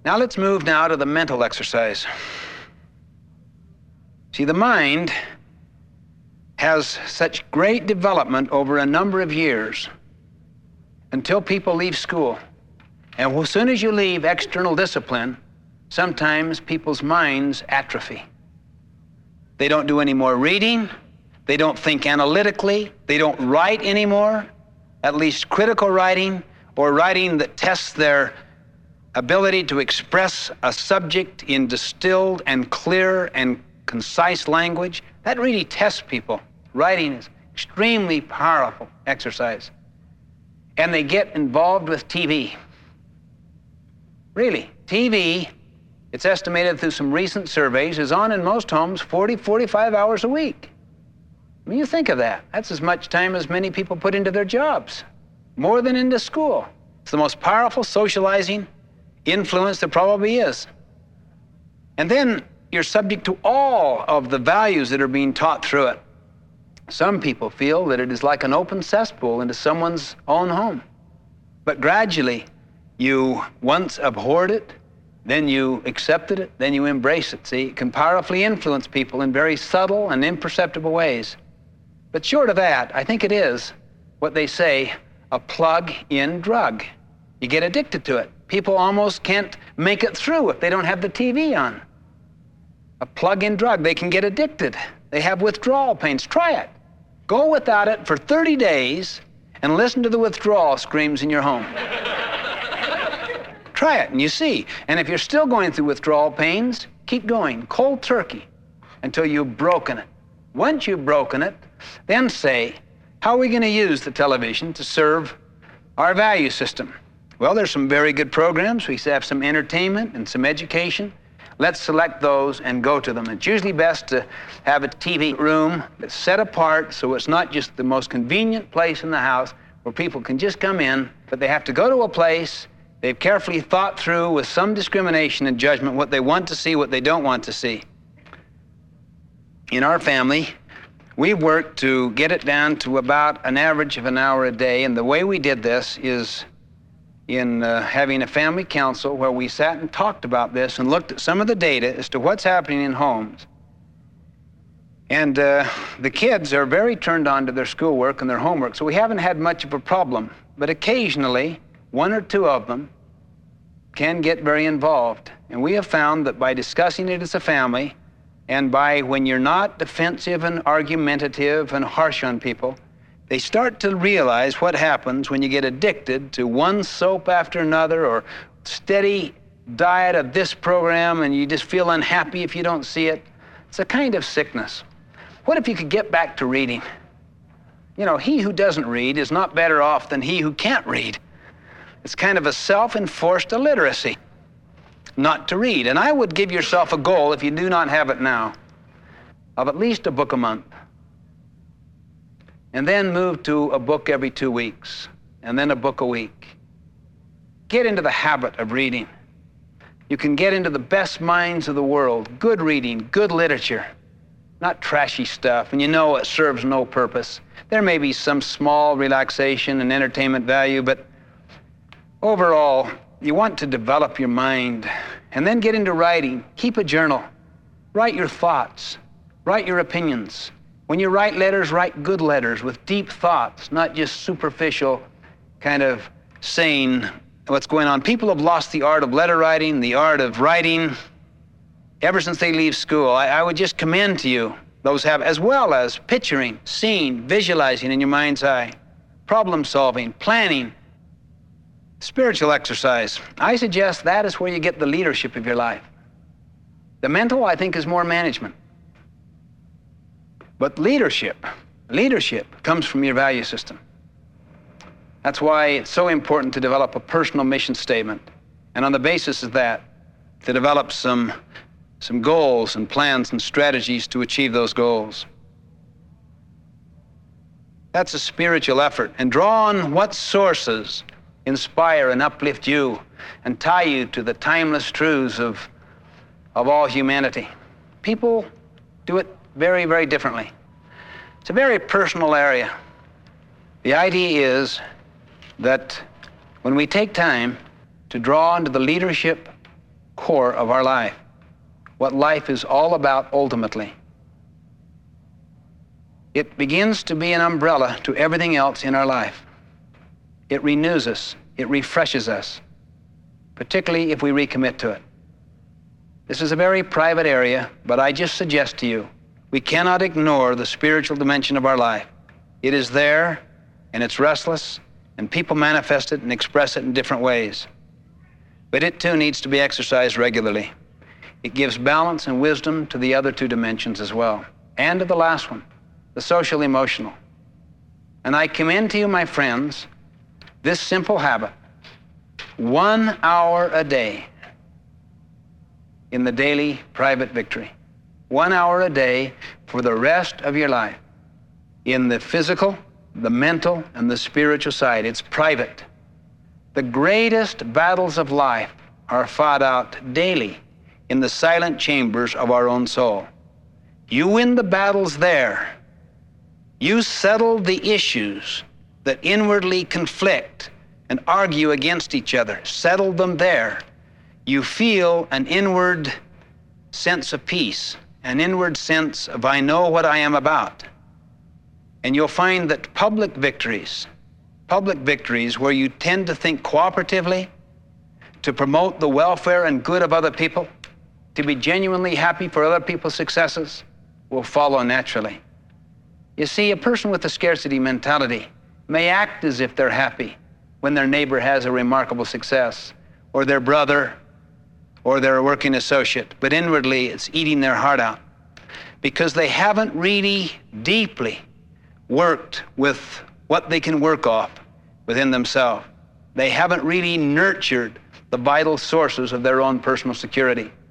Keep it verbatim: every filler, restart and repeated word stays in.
Now let's move now to the mental exercise. See, the mind has such great development over a number of years until people leave school. And as soon as you leave external discipline, sometimes people's minds atrophy. They don't do any more reading. They don't think analytically. They don't write anymore, at least critical writing or writing that tests their ability to express a subject in distilled and clear and concise language. That really tests people. Writing is extremely powerful exercise. And they get involved with T V. Really, T V, it's estimated through some recent surveys, is on in most homes forty, forty-five hours a week. I mean, you think of that. That's as much time as many people put into their jobs, more than into school. It's the most powerful socializing influence there probably is. And then you're subject to all of the values that are being taught through it. Some people feel that it is like an open cesspool into someone's own home. But gradually, you once abhorred it, then you accepted it, then you embrace it. See, it can powerfully influence people in very subtle and imperceptible ways. But short of that, I think it is what they say, a plug-in drug. You get addicted to it. People almost can't make it through if they don't have the T V on. A plug-in drug, they can get addicted. They have withdrawal pains. Try it. Go without it for thirty days and listen to the withdrawal screams in your home. Try it and you see. And if you're still going through withdrawal pains, keep going, cold turkey, until you've broken it. Once you've broken it, then say, how are we going to use the television to serve our value system? Well, there's some very good programs. We have some entertainment and some education. Let's select those and go to them. It's usually best to have a T V room that's set apart so it's not just the most convenient place in the house where people can just come in, but they have to go to a place they've carefully thought through with some discrimination and judgment what they want to see, what they don't want to see. In our family, we worked to get it down to about an average of an hour a day, and the way we did this is in uh, having a family council where we sat and talked about this and looked at some of the data as to what's happening in homes. And uh, the kids are very turned on to their schoolwork and their homework, so we haven't had much of a problem. But occasionally, one or two of them can get very involved. And we have found that by discussing it as a family, and by when you're not defensive and argumentative and harsh on people, they start to realize what happens when you get addicted to one soap after another or steady diet of this program and you just feel unhappy if you don't see it. It's a kind of sickness. What if you could get back to reading? You know, he who doesn't read is not better off than he who can't read. It's kind of a self-enforced illiteracy not to read. And I would give yourself a goal, if you do not have it now, of at least a book a month. And then move to a book every two weeks, and then a book a week. Get into the habit of reading. You can get into the best minds of the world, good reading, good literature, not trashy stuff, and you know it serves no purpose. There may be some small relaxation and entertainment value, but overall, you want to develop your mind, and then get into writing. Keep a journal. Write your thoughts. Write your opinions. When you write letters, write good letters with deep thoughts, not just superficial kind of saying what's going on. People have lost the art of letter writing, the art of writing, ever since they leave school. I, I would just commend to you those have, as well as picturing, seeing, visualizing in your mind's eye, problem solving, planning, spiritual exercise. I suggest that is where you get the leadership of your life. The mental, I think, is more management. But leadership, leadership comes from your value system. That's why it's so important to develop a personal mission statement. And on the basis of that, to develop some, some goals and plans and strategies to achieve those goals. That's a spiritual effort. And draw on what sources inspire and uplift you and tie you to the timeless truths of, of all humanity. People do it very, very differently. It's a very personal area. The idea is that when we take time to draw into the leadership core of our life, what life is all about ultimately. It begins to be an umbrella to everything else in our life. It renews us. It refreshes us, particularly if we recommit to it. This is a very private area, but I just suggest to you, we cannot ignore the spiritual dimension of our life. It is there, and it's restless, and people manifest it and express it in different ways. But it too needs to be exercised regularly. It gives balance and wisdom to the other two dimensions as well, and to the last one, the social emotional. And I commend to you, my friends, this simple habit, one hour a day in the daily private victory. One hour a day for the rest of your life. In the physical, the mental, and the spiritual side. It's private. The greatest battles of life are fought out daily in the silent chambers of our own soul. You win the battles there. You settle the issues that inwardly conflict and argue against each other. Settle them there. You feel an inward sense of peace, an inward sense of I know what I am about. And you'll find that public victories, public victories where you tend to think cooperatively, to promote the welfare and good of other people, to be genuinely happy for other people's successes, will follow naturally. You see, a person with a scarcity mentality may act as if they're happy when their neighbor has a remarkable success, or their brother, or their working associate, but inwardly it's eating their heart out because they haven't really deeply worked with what they can work off within themselves. They haven't really nurtured the vital sources of their own personal security.